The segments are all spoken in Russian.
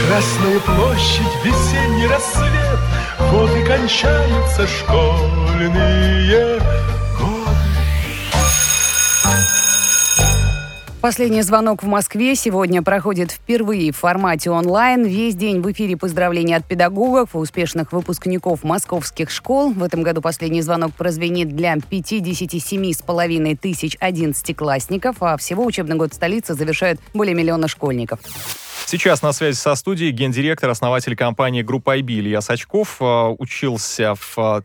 Красная площадь, весенний рассвет, вот и кончаются школьные годы. Последний звонок в Москве сегодня проходит впервые в формате онлайн. Весь день в эфире поздравления от педагогов и успешных выпускников московских школ. В этом году последний звонок прозвенит для 57,5 тысяч 11-классников, а всего учебный год в столице завершают более миллиона школьников. Сейчас на связи со студией гендиректор, основатель компании «Группа IB» Илья Сачков. Учился в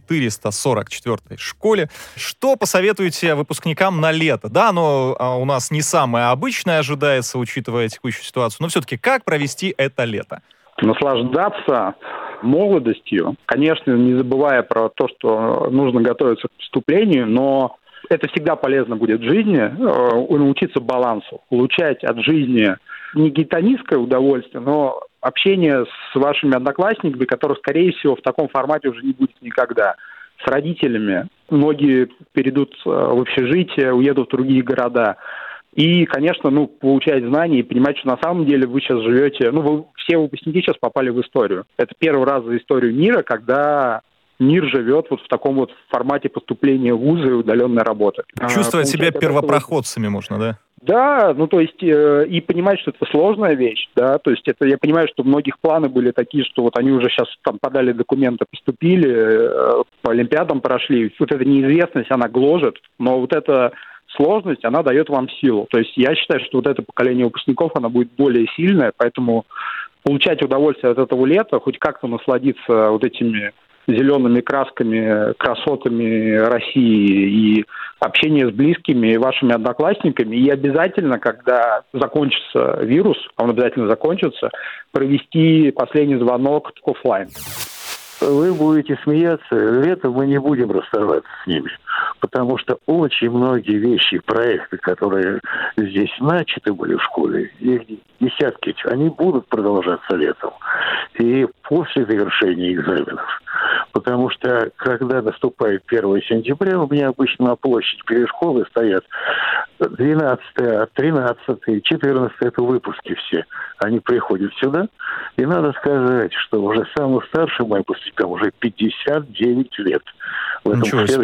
444-й школе. Что посоветуете выпускникам на лето? Да, оно у нас не самое обычное ожидается, учитывая текущую ситуацию, но все-таки как провести это лето? Наслаждаться молодостью, конечно, не забывая про то, что нужно готовиться к поступлению, но это всегда полезно будет в жизни, научиться балансу, получать от жизни не гедонистское удовольствие, но общение с вашими одноклассниками, которых, скорее всего, в таком формате уже не будет никогда. С родителями. Многие перейдут в общежитие, уедут в другие города. И, конечно, получать знания и понимать, что на самом деле вы сейчас живете... все выпускники сейчас попали в историю. Это первый раз за историю мира, когда мир живет вот в таком вот формате поступления в вузы и удаленной работы. Чувствовать себя первопроходцами можно, да? Да, и понимать, что это сложная вещь, да, то есть это я понимаю, что у многих планы были такие, что вот они уже сейчас там подали документы, поступили, по олимпиадам прошли, вот эта неизвестность, она гложет, но вот эта сложность, она дает вам силу, то есть я считаю, что вот это поколение выпускников, оно будет более сильное, поэтому получать удовольствие от этого лета, хоть как-то насладиться вот этими зелеными красками, красотами России и общение с близкими и вашими одноклассниками. И обязательно, когда закончится вирус, а он обязательно закончится, провести последний звонок офлайн. Вы будете смеяться, летом мы не будем расставаться с ними, потому что очень многие вещи, проекты, которые здесь начаты были в школе, их десятки, они будут продолжаться летом и после завершения экзаменов. Потому что, когда наступает 1 сентября, у меня обычно на площади перед школой стоят 12, 13, 14, это выпуски все. Они приходят сюда, и надо сказать, что уже самый старший мой поступил уже 59 лет. В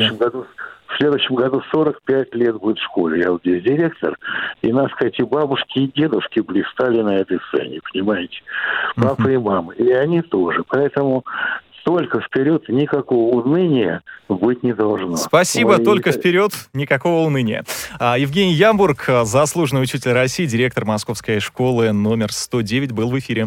следующем году 45 лет будет в школе. Я вот здесь директор, и нас, кстати, бабушки и дедушки блистали на этой сцене, понимаете? Папа и мама. И они тоже. Поэтому только вперед, никакого уныния быть не должно. Спасибо, только вперед, никакого уныния. Евгений Ямбург, заслуженный учитель России, директор Московской школы номер 109, был в эфире.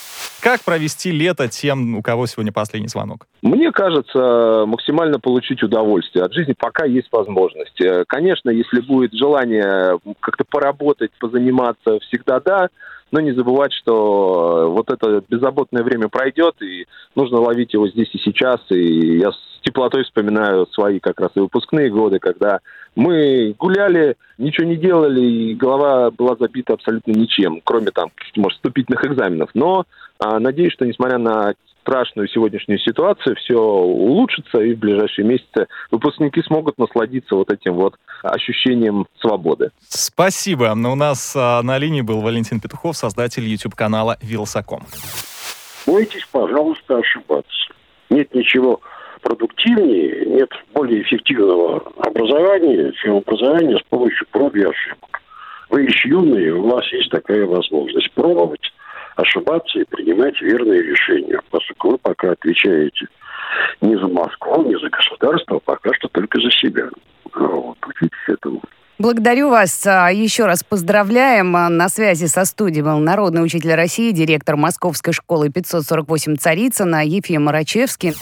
Как провести лето тем, у кого сегодня последний звонок? Мне кажется, максимально получить удовольствие от жизни, пока есть возможность. Конечно, если будет желание как-то поработать, позаниматься, всегда да, но не забывать, что вот это беззаботное время пройдет, и нужно ловить его здесь и сейчас. И я с теплотой вспоминаю свои как раз и выпускные годы, когда мы гуляли, ничего не делали, и голова была забита абсолютно ничем, кроме там, может, вступительных экзаменов. Но надеюсь, что несмотря на страшную сегодняшнюю ситуацию, все улучшится, и в ближайшие месяцы выпускники смогут насладиться вот этим вот ощущением свободы. Спасибо. У нас на линии был Валентин Петухов, создатель YouTube-канала Вилсаком. Бойтесь, пожалуйста, ошибаться. Нет ничего продуктивнее, нет более эффективного образования, чем образование с помощью проб и ошибок. Вы еще юные, у вас есть такая возможность пробовать, ошибаться и принимать верные решения, поскольку вы пока отвечаете не за Москву, не за государство, а пока что только за себя. Вот, учитесь этому. Благодарю вас. Еще раз поздравляем. На связи со студией был народный учитель России, директор Московской школы 548 Царицына Ефим Марачевский.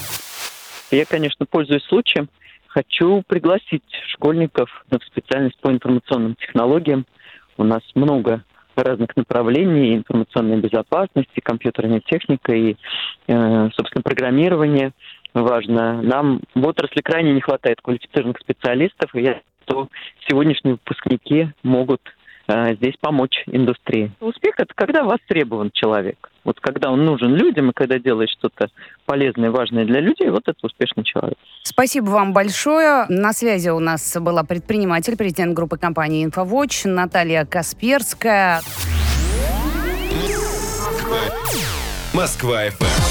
Я, конечно, пользуясь случаем, хочу пригласить школьников на специальность по информационным технологиям. У нас много разных направлений: информационной безопасности, компьютерная техника и, собственно, программирование. Важно. Нам в отрасли крайне не хватает квалифицированных специалистов, и я думаю, что сегодняшние выпускники могут здесь помочь индустрии. Успех – это когда востребован человек. Вот когда он нужен людям, и когда делает что-то полезное, важное для людей, вот это успешный человек. Спасибо вам большое. На связи у нас была предприниматель, президент группы компании «Инфовотч» Наталья Касперская. Москва ФМ.